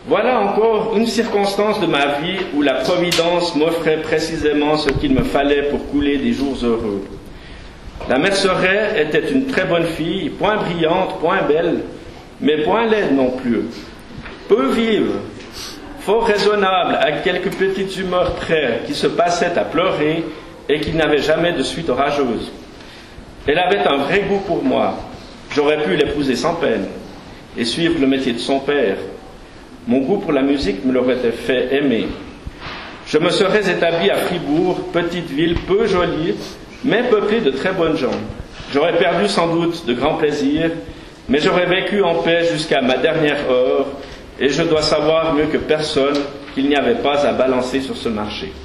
Voilà encore une circonstance de ma vie où la Providence m'offrait précisément ce qu'il me fallait pour couler des jours heureux. La mère Seret était une très bonne fille, point brillante, point belle, mais point laide non plus. Peu vive, fort raisonnable, à quelques petites humeurs près, qui se passaient à pleurer et qui n'avaient jamais de suite orageuse. Elle avait un vrai goût pour moi. J'aurais pu l'épouser sans peine et suivre le métier de son père. Mon goût pour la musique me l'aurait fait aimer. Je me serais établi à Fribourg, petite ville peu jolie, mais peuplée de très bonnes gens. J'aurais perdu sans doute de grands plaisirs, mais j'aurais vécu en paix jusqu'à ma dernière heure, et je dois savoir mieux que personne qu'il n'y avait pas à balancer sur ce marché.